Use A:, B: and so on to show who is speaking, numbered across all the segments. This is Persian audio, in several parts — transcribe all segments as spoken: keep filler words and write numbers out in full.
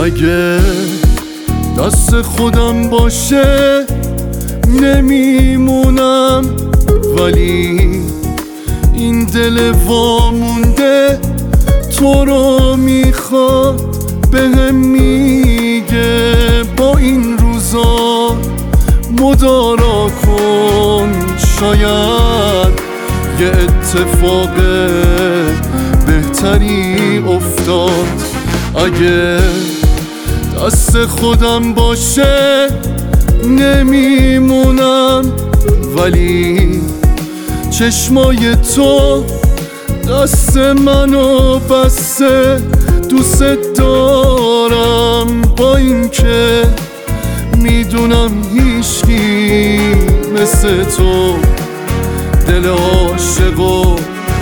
A: اگه دست خودم باشه نمیمونم، ولی این دل وامونده تو رو میخواد، بهم میگه با این روزا مدارا کن، شاید یه اتفاق بهتری افتاد. اگه دست خودم باشه نمیمونم، ولی چشمای تو دست منو بسته، دوست دارم با این که میدونم هیچکی مثل تو دل عاشقو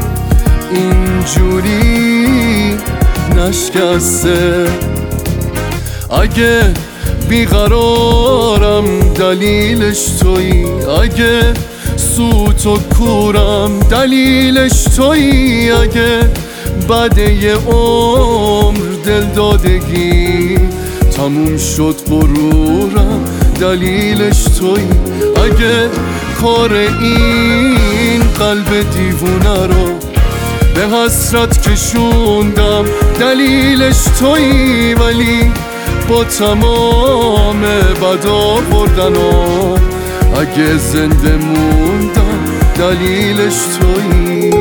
A: اینجوری نشکسته. اگه بیقرارم دلیلش تویی، اگه سوت و کورم دلیلش تویی، اگه بعد یه عمر دل دادگی تموم شد غرورم دلیلش تویی، اگه کار این قلب دیوونه رو به حسرت کشوندم دلیلش تویی، ولی با تمام بد آوردنام اگه زنده موندم دلیلش تویی.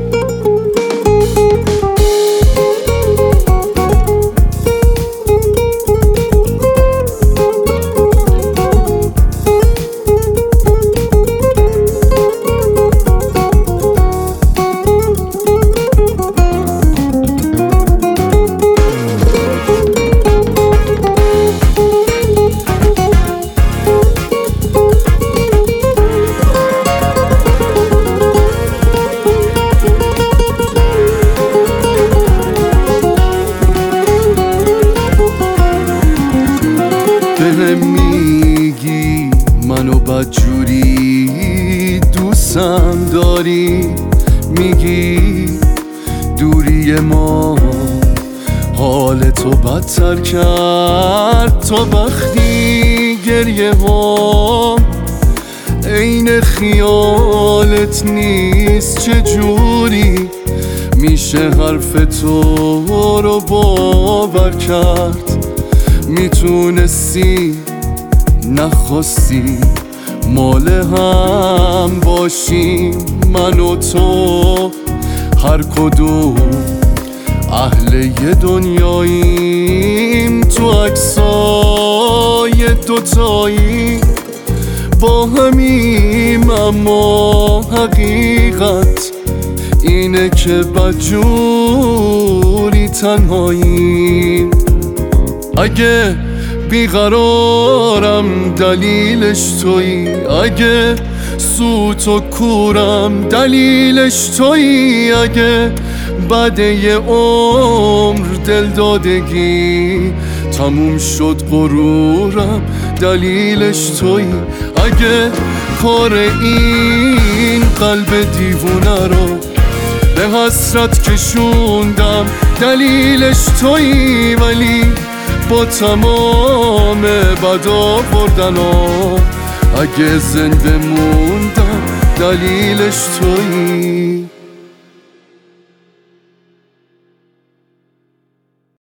A: بهم میگی منو بدجوری دوستم داری، میگی دوری ما حال تو بدتر کرد، تا وقتی گریه هم عین خیالت نیست، چجوری میشه حرف تو رو باور کرد؟ میتونستی نخواستی مال هم باشیم، من و تو هر کدوم اهل یه دنیاییم، تو عکسای دوتایی با همیم، اما حقیقت اینه که بدجوری تنهاییم. اگه بیقرارم دلیلش تویی، اگه سوت و کورم دلیلش تویی، اگه بعد یه عمر دل دادگی تموم شد غرورم دلیلش تویی، اگه کار این قلب دیوونه رو به حسرت کشوندم دلیلش تویی، ولی با تمام بد آوردنام اگه زنده موندم دلیلش تویی.